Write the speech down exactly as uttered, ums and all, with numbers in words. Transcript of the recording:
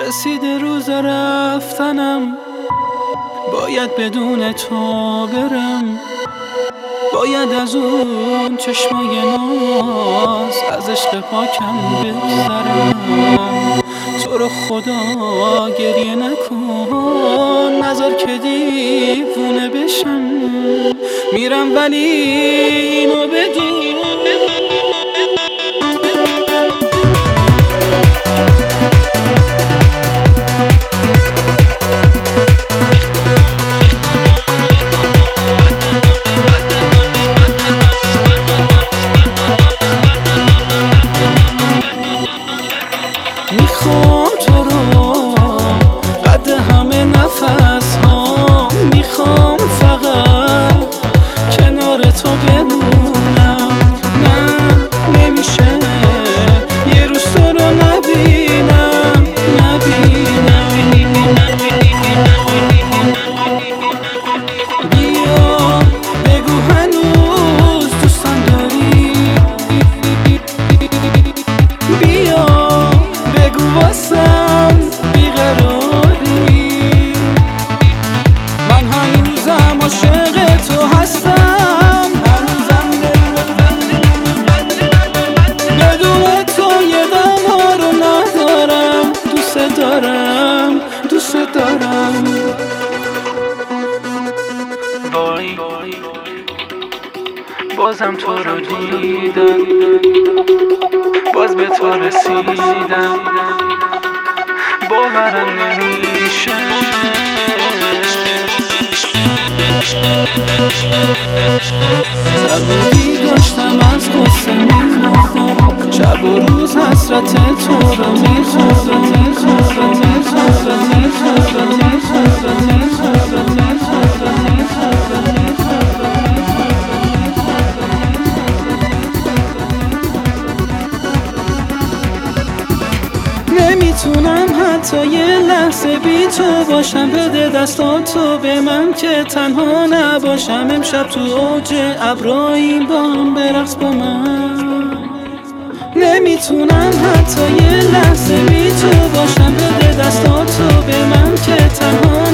رسیده روز رفتنم، باید بدون تو برم، باید از اون چشمای ناز از عشق پاکم بگذرم. تو رو خدا گریه نکن، نذار که دیوونه بشم. میرم ولی اینو بدون میخوام تو رو قد همه نفس ها، میخوام فقط کنار تو بمونم. نه نمیشه یه روز تو رو نبینم نبینم بیا بگو هنوز دوستم داری، بیا بگو واسم بیقراری. من هنوزم عاشق تو هستم، هنوزم بدون تو یه دم ها رو ندارم. دوست دارم دوست دارم. وای بازم تو رو دیدم، باز به تو رسیدم، باورم نمیشه. صبوری داشتم از قصه میخوردم، شب و روز حسرت تو رو میخوردم. نمیتونم حتی یه لحظه بی تو باشم، بده دستاتو به من که تنها نباشم. امشب تو اوج ابراییم با هم برقص با من. نمیتونم حتی یه لحظه بی تو باشم، بده دستاتو به من که تنها